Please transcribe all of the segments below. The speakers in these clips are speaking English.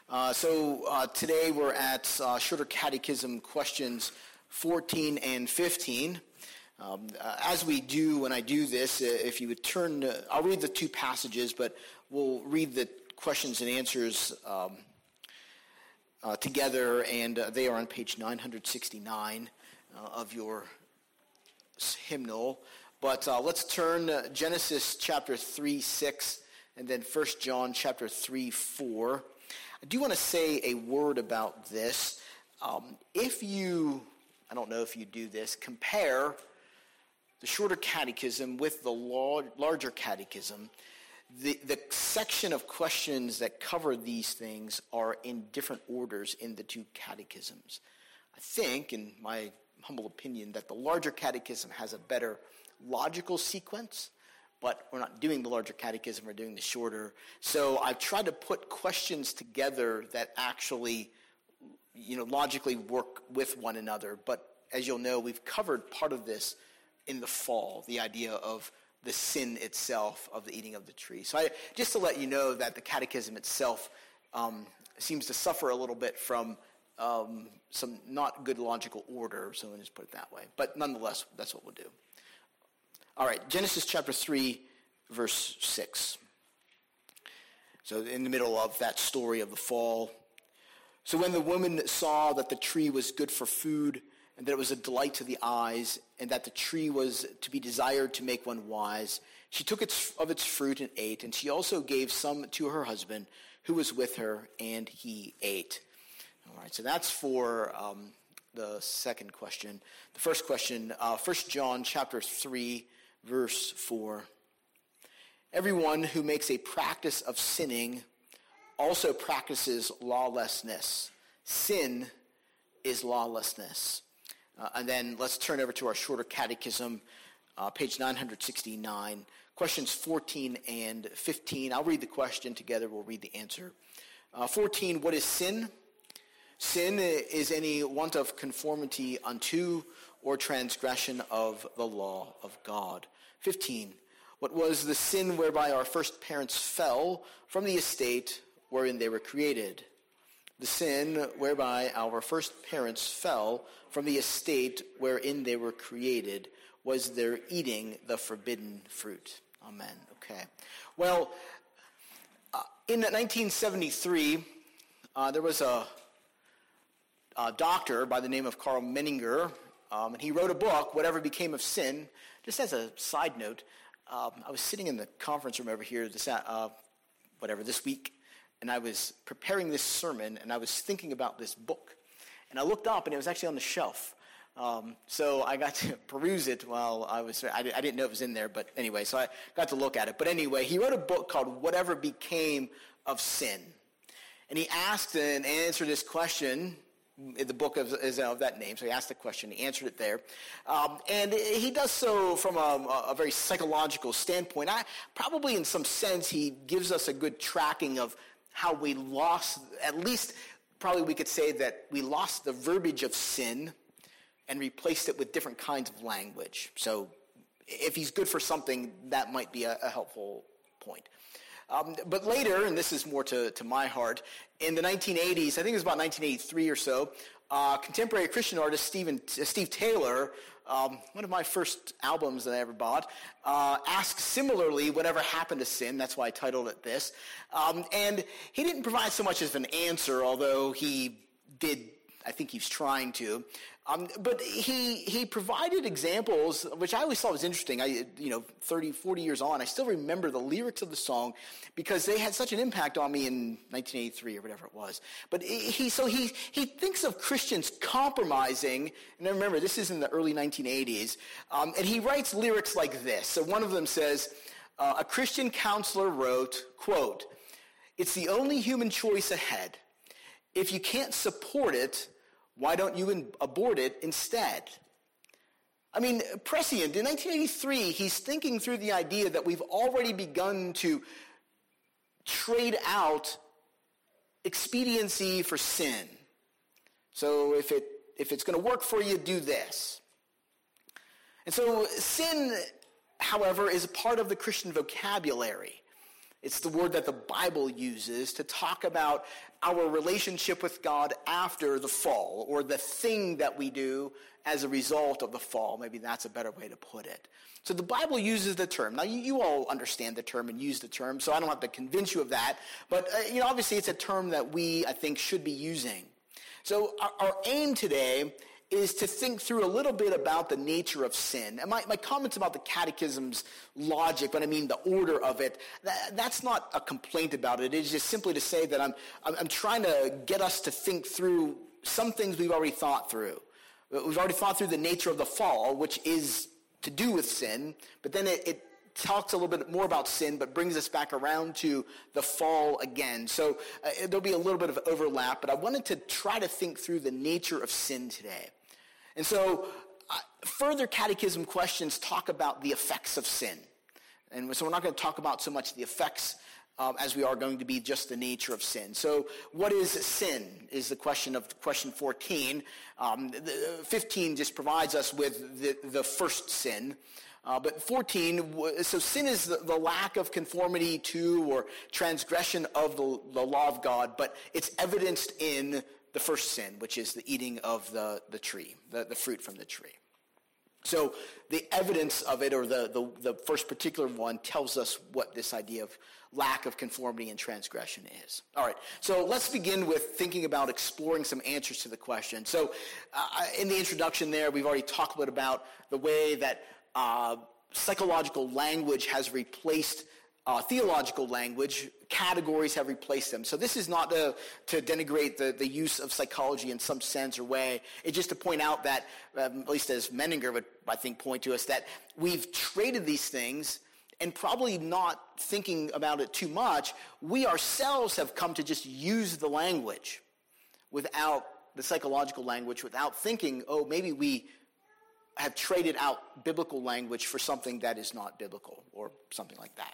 Today we're at Shorter Catechism questions 14 and 15. As we do when I do this, if you would turn, I'll read the two passages, but we'll read the questions and answers together, and they are on page 969 of your hymnal. But let's turn Genesis chapter 3:6, and then 1 John chapter 3:4. I do want to say a word about this. If you, I don't know if you do this, compare the Shorter Catechism with the larger Catechism, the section of questions that cover these things are in different orders in the two catechisms. I think, in my humble opinion, that the larger Catechism has a better logical sequence, but we're not doing the larger catechism, we're doing the shorter. So I've tried to put questions together that actually, logically work with one another. But as you'll know, we've covered part of this in the fall, the idea of the sin itself of the eating of the tree. So just to let you know that the catechism itself seems to suffer a little bit from some not good logical order, so we'll just put it that way. But nonetheless, that's what we'll do. All right, Genesis chapter 3, verse 6. So in the middle of that story of the fall. So when the woman saw that the tree was good for food, and that it was a delight to the eyes, and that the tree was to be desired to make one wise, she took of its fruit and ate, and she also gave some to her husband who was with her, and he ate. All right, so that's for the second question. The first question, 1 John chapter 3, verse 4. Everyone who makes a practice of sinning also practices lawlessness. Sin is lawlessness. And then let's turn over to our Shorter Catechism, page 969, questions 14 and 15. I'll read the question together. We'll read the answer. 14, what is sin? Sin is any want of conformity unto or transgression of the law of God. 15, what was the sin whereby our first parents fell from the estate wherein they were created? The sin whereby our first parents fell from the estate wherein they were created was their eating the forbidden fruit. Amen. Okay. Well, in 1973, there was a doctor by the name of Karl Menninger, and he wrote a book, Whatever Became of Sin. Just as a side note, I was sitting in the conference room over here this week, and I was preparing this sermon, and I was thinking about this book. And I looked up, and it was actually on the shelf. So I got to peruse it while I didn't know it was in there, but anyway, so I got to look at it. But anyway, he wrote a book called Whatever Became of Sin. And he asked and answered this question. The book is of that name, so he asked the question, he answered it there. And he does so from a very psychological standpoint. Probably in some sense, he gives us a good tracking of how we lost, at least probably we could say that we lost the verbiage of sin and replaced it with different kinds of language. So if he's good for something, that might be a helpful point. But later, and this is more to my heart, in the 1980s, I think it was about 1983 or so, contemporary Christian artist Steve Taylor, one of my first albums that I ever bought, asked similarly, whatever happened to sin? That's why I titled it this. And he didn't provide so much as an answer, although he did, I think he was trying to. But he provided examples, which I always thought was interesting. 30, 40 years on, I still remember the lyrics of the song because they had such an impact on me in 1983 or whatever it was. But he thinks of Christians compromising, and I remember this is in the early 1980s, and he writes lyrics like this. So one of them says, a Christian counselor wrote, quote, "It's the only human choice ahead. If you can't support it, why don't you abort it instead?" I mean, prescient. In 1983, he's thinking through the idea that we've already begun to trade out expediency for sin. So if it's going to work for you, do this. And so sin, however, is a part of the Christian vocabulary. It's the word that the Bible uses to talk about our relationship with God after the fall, or the thing that we do as a result of the fall. Maybe that's a better way to put it. So the Bible uses the term. Now, you all understand the term and use the term, so I don't have to convince you of that. But, obviously it's a term that we, I think, should be using. So our aim today is to think through a little bit about the nature of sin. And my comments about the catechism's logic, when I mean the order of it, that's not a complaint about it. It's just simply to say that I'm trying to get us to think through some things we've already thought through. We've already thought through the nature of the fall, which is to do with sin, but then it talks a little bit more about sin, but brings us back around to the fall again. So there'll be a little bit of overlap, but I wanted to try to think through the nature of sin today. And so further catechism questions talk about the effects of sin. And so we're not going to talk about so much the effects as we are going to be just the nature of sin. So what is sin is the question of question 14. 15 just provides us with the first sin. But 14, so sin is the lack of conformity to or transgression of the law of God, but it's evidenced in the first sin, which is the eating of the tree, the fruit from the tree. So the evidence of it, or the first particular one, tells us what this idea of lack of conformity and transgression is. All right, so let's begin with thinking about exploring some answers to the question. So in the introduction there, we've already talked a bit about the way that psychological language has replaced theological language. Categories have replaced them. So this is not to denigrate the use of psychology in some sense or way. It's just to point out that, at least as Menninger would, I think, point to us, that we've traded these things, and probably not thinking about it too much, we ourselves have come to just use the language without the psychological language, without thinking, oh, maybe we have traded out biblical language for something that is not biblical, or something like that.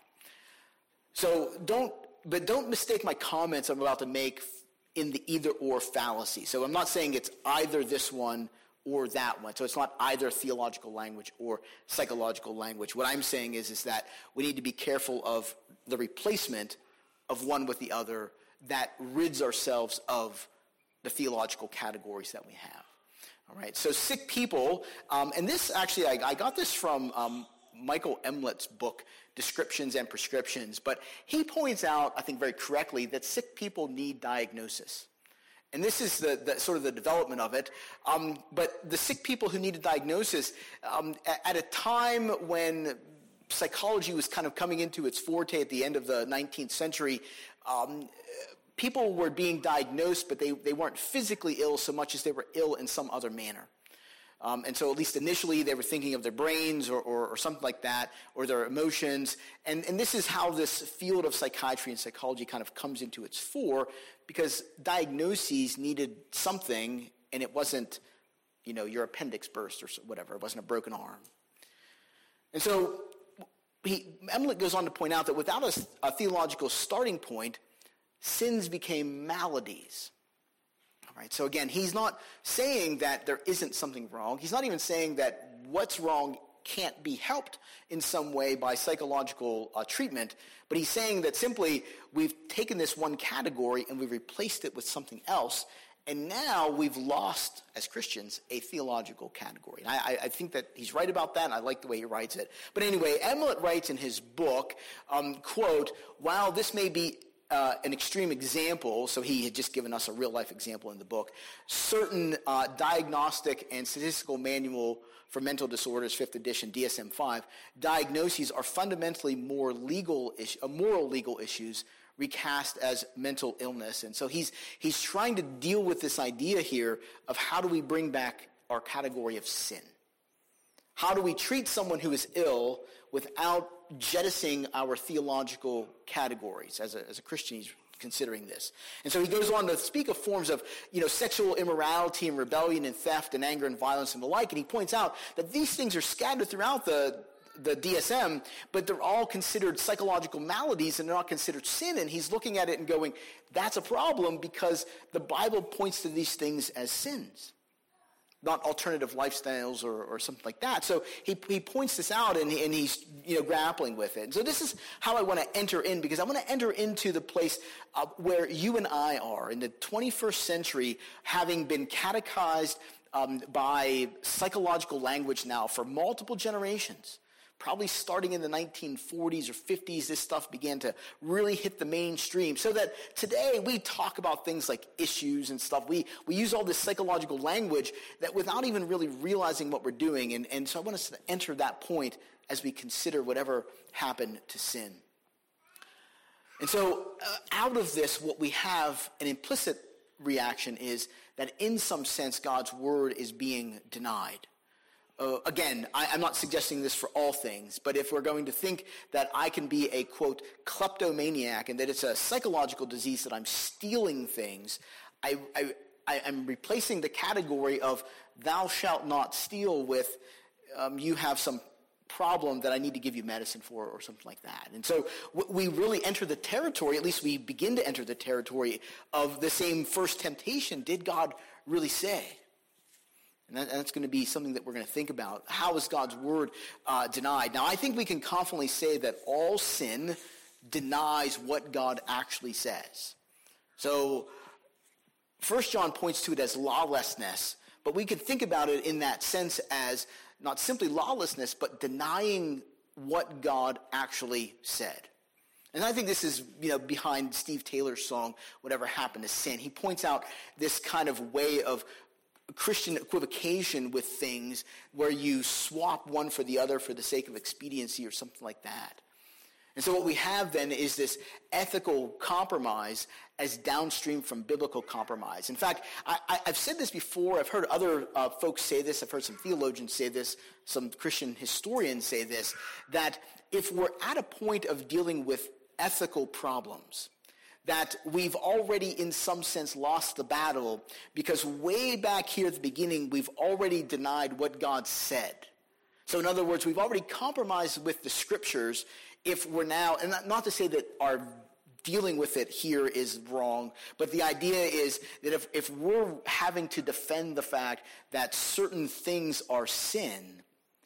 So don't mistake my comments I'm about to make in the either-or fallacy. So I'm not saying it's either this one or that one. So it's not either theological language or psychological language. What I'm saying is that we need to be careful of the replacement of one with the other that rids ourselves of the theological categories that we have. All right, so sick people, and this actually, I got this from Michael Emlet's book, Descriptions and Prescriptions, but he points out, I think very correctly, that sick people need diagnosis. And this is the sort of the development of it. But the sick people who need a diagnosis, at a time when psychology was kind of coming into its forte at the end of the 19th century, people were being diagnosed, but they weren't physically ill so much as they were ill in some other manner. And so at least initially they were thinking of their brains or something like that, or their emotions. And this is how this field of psychiatry and psychology kind of comes into its fore, because diagnoses needed something, and it wasn't, your appendix burst or whatever. It wasn't a broken arm. And so Emlet goes on to point out that without a theological starting point, sins became maladies. All right, so again, he's not saying that there isn't something wrong. He's not even saying that what's wrong can't be helped in some way by psychological treatment, but he's saying that simply we've taken this one category and we've replaced it with something else, and now we've lost, as Christians, a theological category. And I think that he's right about that, and I like the way he writes it. But anyway, Emlet writes in his book, quote, while this may be an extreme example, so he had just given us a real-life example in the book, certain diagnostic and statistical manual for mental disorders, 5th edition, DSM-5, diagnoses are fundamentally moral legal issues recast as mental illness. And so he's trying to deal with this idea here of how do we bring back our category of sin? How do we treat someone who is ill without jettisoning our theological categories? As a Christian, he's considering this. And so he goes on to speak of forms of, sexual immorality and rebellion and theft and anger and violence and the like. And he points out that these things are scattered throughout the DSM, but they're all considered psychological maladies and they're not considered sin. And he's looking at it and going, that's a problem because the Bible points to these things as sins. not alternative lifestyles or something like that. So he points this out, and he's grappling with it. And so this is how I want to enter in, because I want to enter into the place where you and I are in the 21st century, having been catechized by psychological language now for multiple generations. Probably starting in the 1940s or 50s, this stuff began to really hit the mainstream, so that today we talk about things like issues and stuff. We use all this psychological language that without even really realizing what we're doing. And so I want us to enter that point as we consider whatever happened to sin. And so out of this, what we have, an implicit reaction, is that in some sense God's word is being denied. Again, I'm not suggesting this for all things, but if we're going to think that I can be a, quote, kleptomaniac, and that it's a psychological disease that I'm stealing things, I'm replacing the category of thou shalt not steal with you have some problem that I need to give you medicine for, or something like that. And so we really enter the territory, at least we begin to enter the territory of the same first temptation. Did God really say? And that's going to be something that we're going to think about. How is God's word denied? Now, I think we can confidently say that all sin denies what God actually says. So 1 John points to it as lawlessness, but we could think about it in that sense as not simply lawlessness, but denying what God actually said. And I think this is, behind Steve Taylor's song, Whatever Happened to Sin. He points out this kind of way of Christian equivocation with things where you swap one for the other for the sake of expediency or something like that. And so what we have then is this ethical compromise as downstream from biblical compromise. In fact, I've said this before. I've heard other folks say this. I've heard some theologians say this, some Christian historians say this, that if we're at a point of dealing with ethical problems, that we've already in some sense lost the battle, because way back here at the beginning, we've already denied what God said. So in other words, we've already compromised with the scriptures if we're now, and not to say that our dealing with it here is wrong, but the idea is that if we're having to defend the fact that certain things are sin,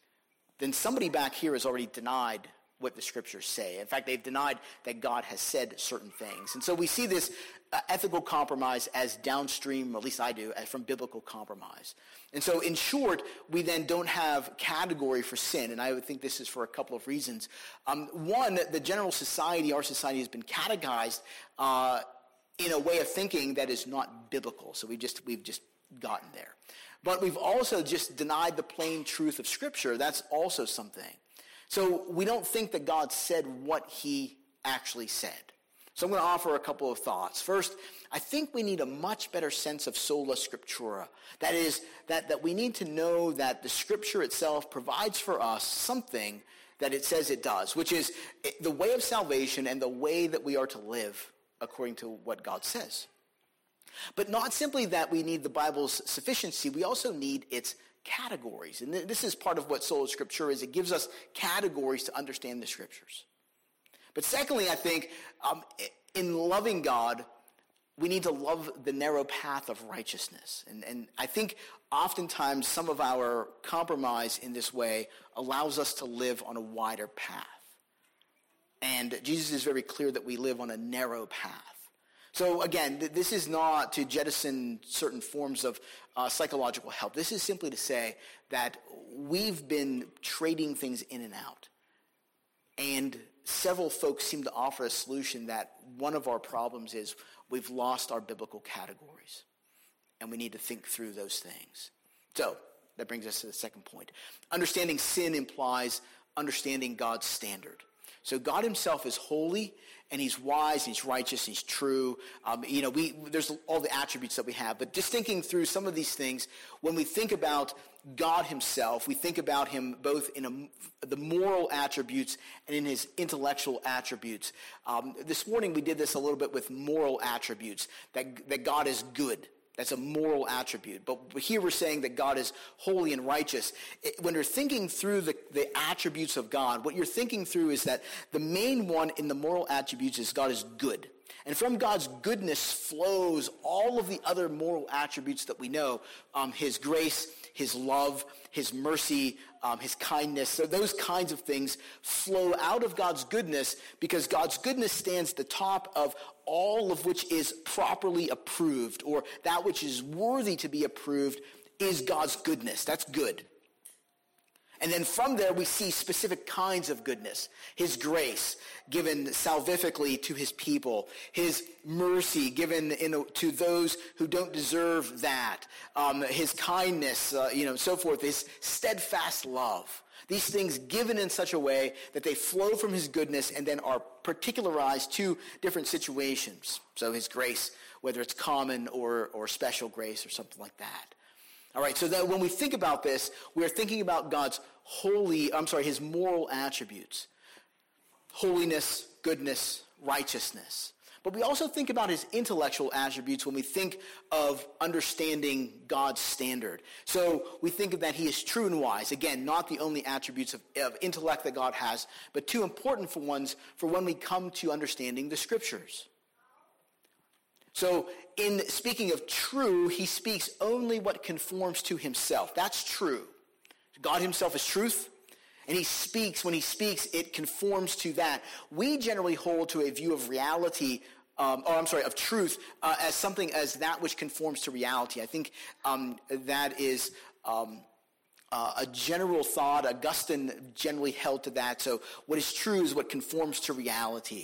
then somebody back here has already denied what the scriptures say. In fact, they've denied that God has said certain things. And so we see this ethical compromise as downstream, at least I do, from biblical compromise. And so in short, we then don't have category for sin, and I would think this is for a couple of reasons. One, the general society, our society, has been catechized in a way of thinking that is not biblical. So we've just gotten there. But we've also just denied the plain truth of Scripture. That's also something. So we don't think that God said what he actually said. So I'm going to offer a couple of thoughts. First, I think we need a much better sense of sola scriptura. That is, that we need to know that the Scripture itself provides for us something that it says it does, which is the way of salvation and the way that we are to live according to what God says. But not simply that we need the Bible's sufficiency, we also need its categories. And this is part of what sola scriptura is. It gives us categories to understand the Scriptures. But secondly, I think in loving God, we need to love the narrow path of righteousness. And I think oftentimes some of our compromise in this way allows us to live on a wider path. And Jesus is very clear that we live on a narrow path. So again, this is not to jettison certain forms of psychological help. This is simply to say that we've been trading things in and out. And several folks seem to offer a solution that one of our problems is we've lost our biblical categories. And we need to think through those things. So that brings us to the second point. Understanding sin implies understanding God's standard. So God himself is holy, and he's wise, and he's righteous, and he's true. There's all the attributes that we have. But just thinking through some of these things, when we think about God himself, we think about him both in the moral attributes and in his intellectual attributes. This morning we did this a little bit with moral attributes, that God is good. That's a moral attribute. But here we're saying that God is holy and righteous. When you're thinking through the attributes of God, what you're thinking through is that the main one in the moral attributes is God is good. And from God's goodness flows all of the other moral attributes that we know. His grace, his love, his mercy, his kindness. So those kinds of things flow out of God's goodness because God's goodness stands at the top of all of which is properly approved, or that which is worthy to be approved is God's goodness. That's good. And then from there, we see specific kinds of goodness. His grace, given salvifically to his people. His mercy, given to those who don't deserve that. His kindness, so forth. His steadfast love. These things given in such a way that they flow from his goodness and then are particularized to different situations. So his grace, whether it's common or special grace or something like that. All right, so that when we think about this, we're thinking about his moral attributes. Holiness, goodness, righteousness. But we also think about his intellectual attributes when we think of understanding God's standard. So we think that he is true and wise. Again, not the only attributes of intellect that God has, but two important ones for when we come to understanding the scriptures. So in speaking of true, he speaks only what conforms to himself. That's true. God himself is truth, and when he speaks, it conforms to that. We generally hold to a view of reality, of truth, as something as that which conforms to reality. I think that is a general thought. Augustine generally held to that. So what is true is what conforms to reality.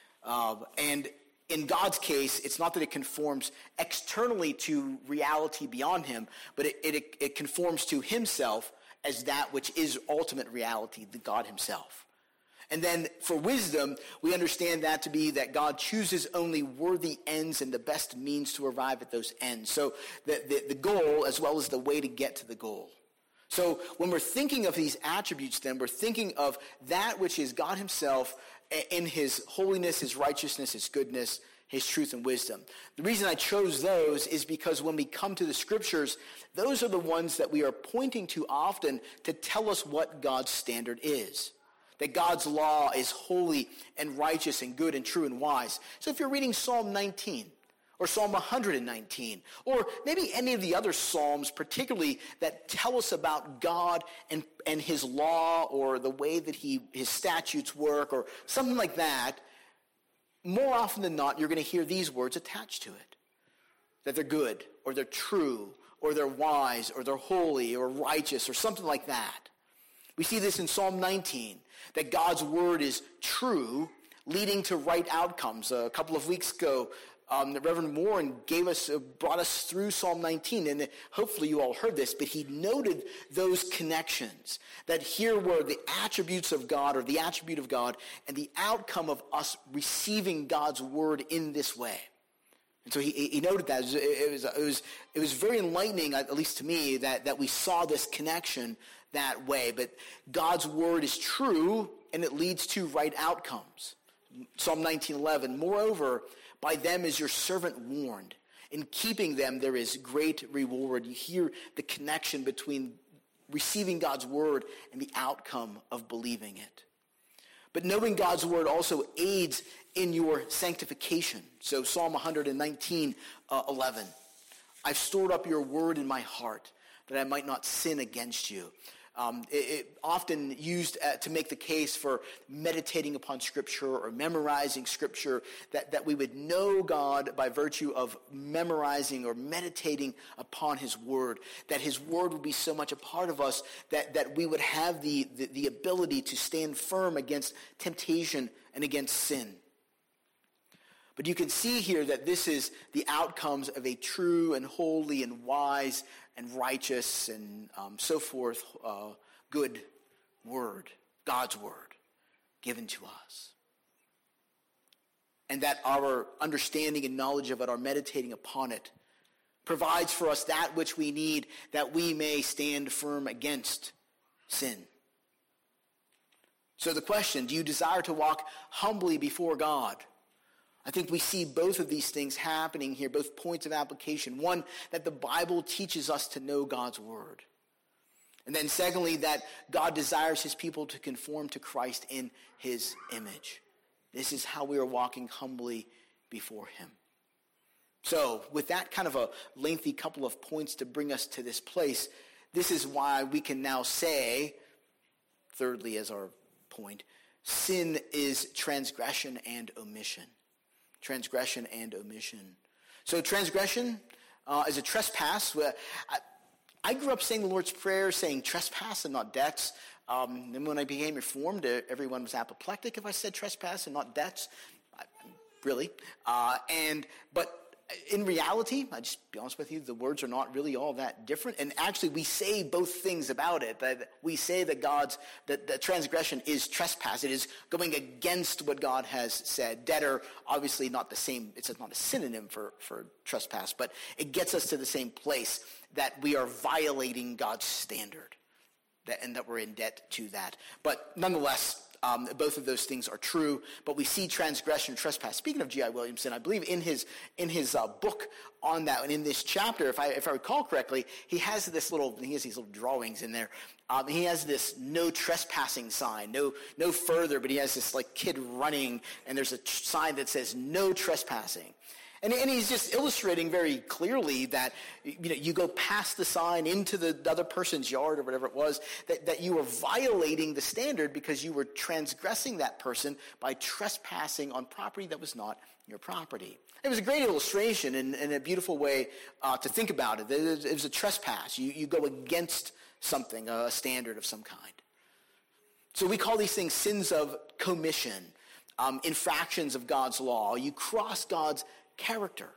And in God's case, it's not that it conforms externally to reality beyond him, but it conforms to himself as that which is ultimate reality, the God himself. And then for wisdom, we understand that to be that God chooses only worthy ends and the best means to arrive at those ends. So the goal as well as the way to get to the goal. So when we're thinking of these attributes, then we're thinking of that which is God himself in his holiness, his righteousness, his goodness, his truth and wisdom. The reason I chose those is because when we come to the scriptures, those are the ones that we are pointing to often to tell us what God's standard is. That God's law is holy and righteous and good and true and wise. So if you're reading Psalm 19 or Psalm 119 or maybe any of the other Psalms particularly that tell us about God and his law or the way that his statutes work or something like that, more often than not, you're going to hear these words attached to it. That they're good, or they're true, or they're wise, or they're holy, or righteous, or something like that. We see this in Psalm 19, that God's word is true, leading to right outcomes. A couple of weeks ago, Reverend Warren brought us through Psalm 19, and hopefully you all heard this, but he noted those connections, that here were the attributes of God, or the attribute of God, and the outcome of us receiving God's word in this way. And so he noted that. It was very enlightening, at least to me, that we saw this connection that way. But God's word is true, and it leads to right outcomes. Psalm 19:11, moreover, by them is your servant warned. In keeping them, there is great reward. You hear the connection between receiving God's word and the outcome of believing it. But knowing God's word also aids in your sanctification. So Psalm 119:11. I've stored up your word in my heart that I might not sin against you. It often used to make the case for meditating upon Scripture or memorizing Scripture, that we would know God by virtue of memorizing or meditating upon his word, that his word would be so much a part of us that we would have the ability to stand firm against temptation and against sin. But you can see here that this is the outcomes of a true and holy and wise and righteous and so forth, good word, God's word, given to us. And that our understanding and knowledge of it, our meditating upon it, provides for us that which we need, that we may stand firm against sin. So the question, do you desire to walk humbly before God? I think we see both of these things happening here, both points of application. One, that the Bible teaches us to know God's word. And then secondly, that God desires his people to conform to Christ in his image. This is how we are walking humbly before him. So with that kind of a lengthy couple of points to bring us to this place, this is why we can now say, thirdly as our point, sin is transgression and omission. Transgression and omission. So transgression is a trespass. I grew up saying the Lord's Prayer, saying trespass and not debts. Then when I became Reformed, everyone was apoplectic if I said trespass and not debts. Really. But in reality, I'll just be honest with you, the words are not really all that different. And actually, we say both things about it. That we say that transgression is trespass. It is going against what God has said. Debtor, obviously not the same. It's not a synonym for trespass, but it gets us to the same place that we are violating God's standard, and that we're in debt to that. But nonetheless, both of those things are true, but we see transgression and trespass. Speaking of G.I. Williamson, I believe in his book on that, and in this chapter, if I recall correctly, he has these little drawings in there. He has this no trespassing sign, no further, but he has this like kid running, and there's a sign that says no trespassing. And he's just illustrating very clearly that you go past the sign into the other person's yard or whatever it was, that you were violating the standard because you were transgressing that person by trespassing on property that was not your property. It was a great illustration and a beautiful way to think about it. It was a trespass. You go against something, a standard of some kind. So we call these things sins of commission, infractions of God's law. You cross God's character.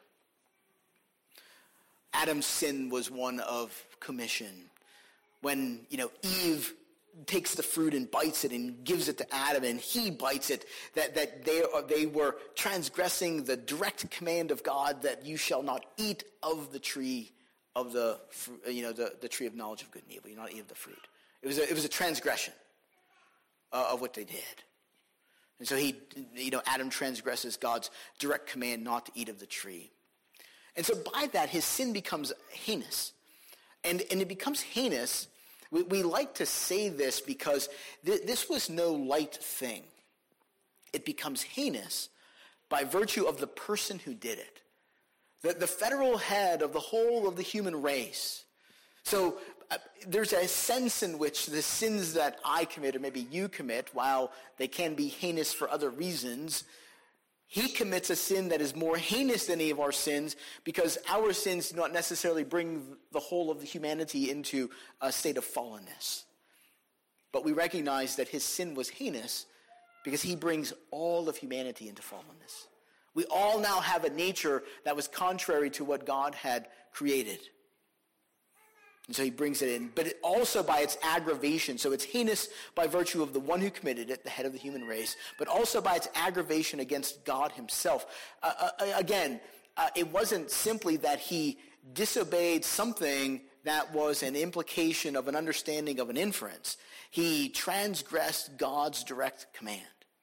Adam's sin was one of commission. When, Eve takes the fruit and bites it and gives it to Adam and he bites it, that they were transgressing the direct command of God that you shall not eat of the tree of the tree of knowledge of good and evil. You not eat of the fruit. It was a transgression of what they did. And so Adam transgresses God's direct command not to eat of the tree. And so by that, his sin becomes heinous. And it becomes heinous. We like to say this because this was no light thing. It becomes heinous by virtue of the person who did it. The federal head of the whole of the human race. So there's a sense in which the sins that I commit, or maybe you commit, while they can be heinous for other reasons, he commits a sin that is more heinous than any of our sins because our sins do not necessarily bring the whole of the humanity into a state of fallenness. But we recognize that his sin was heinous because he brings all of humanity into fallenness. We all now have a nature that was contrary to what God had created. And so he brings it in, but it also by its aggravation. So it's heinous by virtue of the one who committed it, the head of the human race, but also by its aggravation against God himself. It wasn't simply that he disobeyed something that was an implication of an understanding of an inference. He transgressed God's direct command.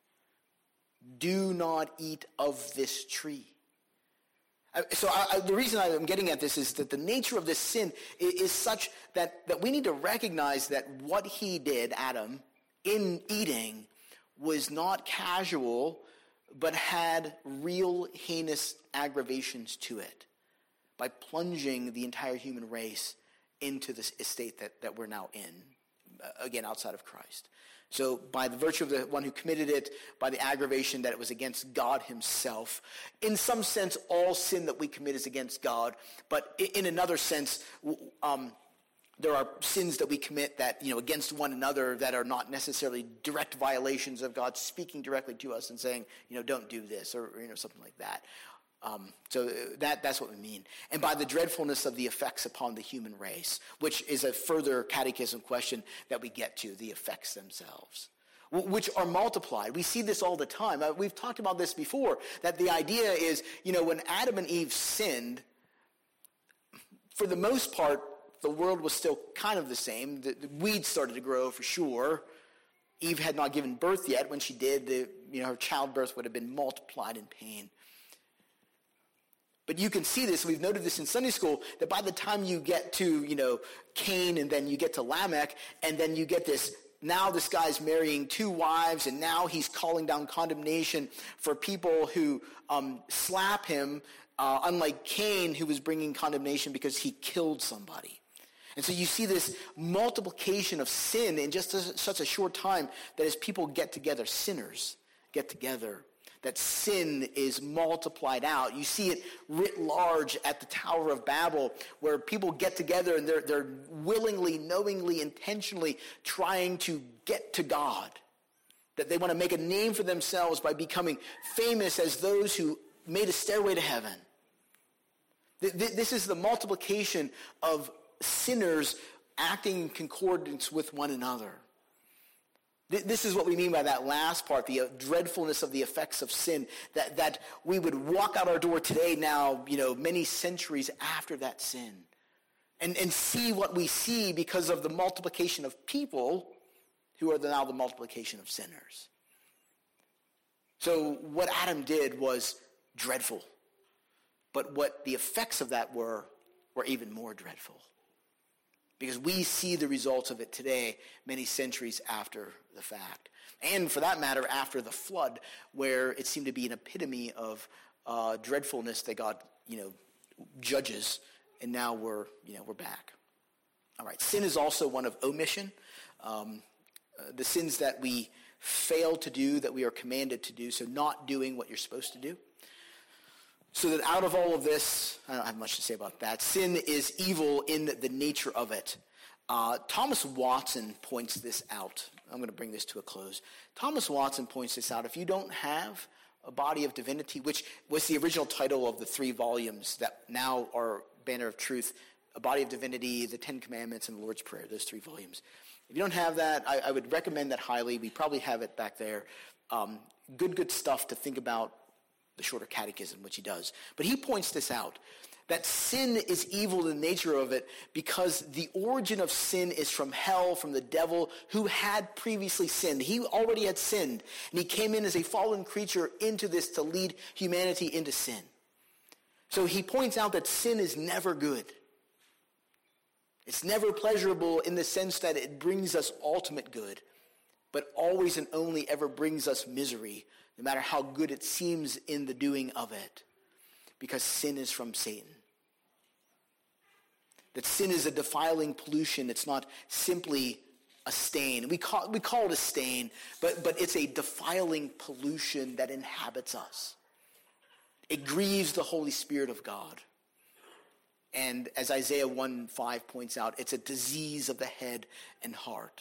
Do not eat of this tree. So the reason I'm getting at this is that the nature of this sin is such that we need to recognize that what he did, Adam, in eating was not casual, but had real heinous aggravations to it by plunging the entire human race into this estate that we're now in, again, outside of Christ. So by the virtue of the one who committed it, by the aggravation that it was against God himself, in some sense, all sin that we commit is against God. But in another sense, there are sins that we commit that, against one another that are not necessarily direct violations of God speaking directly to us and saying, don't do this or something like that. So that's what we mean. And by the dreadfulness of the effects upon the human race, which is a further catechism question that we get to, the effects themselves, which are multiplied. We see this all the time. We've talked about this before, that the idea is, when Adam and Eve sinned, for the most part, the world was still kind of the same. The weeds started to grow for sure. Eve had not given birth yet. When she did, her childbirth would have been multiplied in pain. But you can see this, we've noted this in Sunday school, that by the time you get to, Cain and then you get to Lamech, and then you get this Now this guy's marrying 2 wives, and now he's calling down condemnation for people who slap him, unlike Cain, who was bringing condemnation because he killed somebody. And so you see this multiplication of sin in just such a short time that as people get together, sinners get together, that sin is multiplied out. You see it writ large at the Tower of Babel, where people get together and they're willingly, knowingly, intentionally trying to get to God. That they want to make a name for themselves by becoming famous as those who made a stairway to heaven. This is the multiplication of sinners acting in concordance with one another. This is what we mean by that last part, the dreadfulness of the effects of sin, that we would walk out our door today now, many centuries after that sin, and see what we see because of the multiplication of people who are now the multiplication of sinners. So what Adam did was dreadful, but what the effects of that were even more dreadful. Because we see the results of it today, many centuries after the fact. And for that matter, after the flood, where it seemed to be an epitome of dreadfulness that God, judges, and now we're back. All right, sin is also one of omission. The sins that we fail to do, that we are commanded to do, so not doing what you're supposed to do. So that out of all of this, I don't have much to say about that. Sin is evil in the nature of it. Thomas Watson points this out. I'm going to bring this to a close. Thomas Watson points this out. If you don't have a body of divinity, which was the original title of the 3 volumes that now are Banner of Truth, A Body of Divinity, the 10 Commandments, and the Lord's Prayer, those 3 volumes. If you don't have that, I would recommend that highly. We probably have it back there. Good stuff to think about. The Shorter Catechism, which he does. But he points this out, that sin is evil in the nature of it because the origin of sin is from hell, from the devil, who had previously sinned. He already had sinned, and he came in as a fallen creature into this to lead humanity into sin. So he points out that sin is never good. It's never pleasurable in the sense that it brings us ultimate good, but always and only ever brings us misery, no matter how good it seems in the doing of it, because sin is from Satan. That sin is a defiling pollution. It's not simply a stain. We call it a stain, but it's a defiling pollution that inhabits us. It grieves the Holy Spirit of God. And as Isaiah 1:5 points out, it's a disease of the head and heart.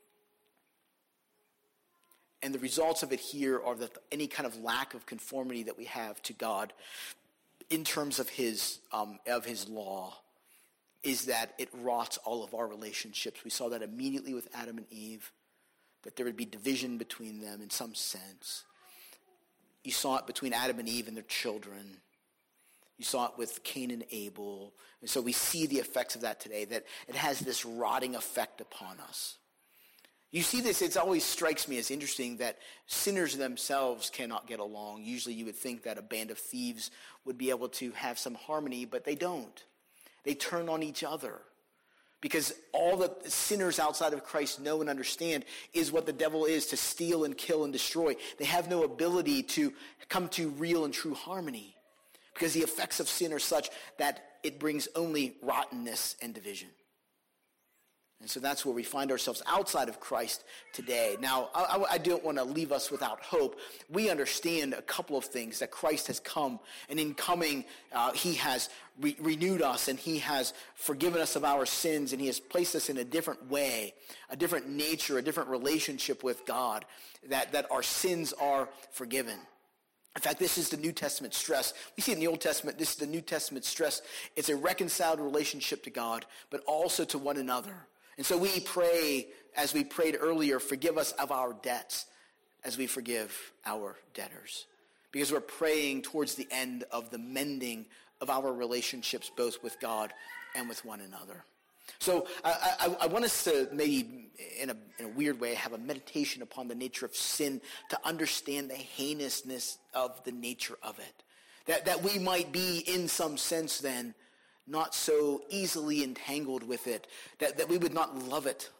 And the results of it here are that any kind of lack of conformity that we have to God in terms of his law is that it rots all of our relationships. We saw that immediately with Adam and Eve, that there would be division between them in some sense. You saw it between Adam and Eve and their children. You saw it with Cain and Abel. And so we see the effects of that today, that it has this rotting effect upon us. You see this, it always strikes me as interesting that sinners themselves cannot get along. Usually you would think that a band of thieves would be able to have some harmony, but they don't. They turn on each other. Because all that sinners outside of Christ know and understand is what the devil is, to steal and kill and destroy. They have no ability to come to real and true harmony. Because the effects of sin are such that it brings only rottenness and division. And so that's where we find ourselves outside of Christ today. Now, I don't want to leave us without hope. We understand a couple of things, that Christ has come, and in coming, he has renewed us, and he has forgiven us of our sins, and he has placed us in a different way, a different nature, a different relationship with God, that our sins are forgiven. In fact, this is the New Testament stress. We see it in the Old Testament. This is the New Testament stress. It's a reconciled relationship to God, but also to one another. And so we pray, as we prayed earlier, forgive us of our debts as we forgive our debtors. Because we're praying towards the end of the mending of our relationships, both with God and with one another. So I want us to maybe, in a weird way, have a meditation upon the nature of sin to understand the heinousness of the nature of it. That we might be, in some sense then, not so easily entangled with it, that we would not love it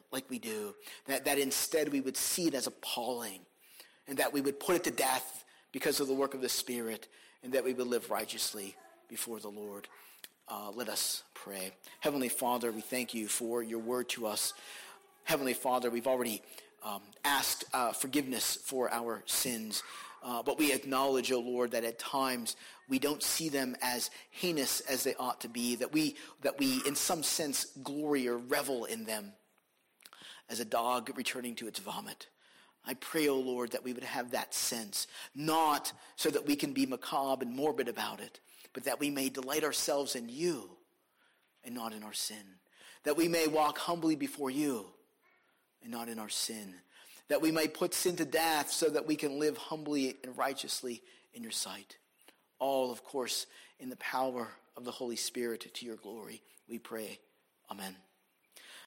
like we do, that instead we would see it as appalling, and that we would put it to death because of the work of the Spirit, and that we would live righteously before the Lord. Let us pray. Heavenly Father, we thank you for your word to us. Heavenly Father, we've already asked forgiveness for our sins, but we acknowledge, O Lord, that at times we don't see them as heinous as they ought to be, that we in some sense glory or revel in them as a dog returning to its vomit. I pray, O Lord, that we would have that sense, not so that we can be macabre and morbid about it, but that we may delight ourselves in you and not in our sin. That we may walk humbly before you and not in our sin. That we may put sin to death so that we can live humbly and righteously in your sight. All, of course, in the power of the Holy Spirit to your glory, we pray. Amen.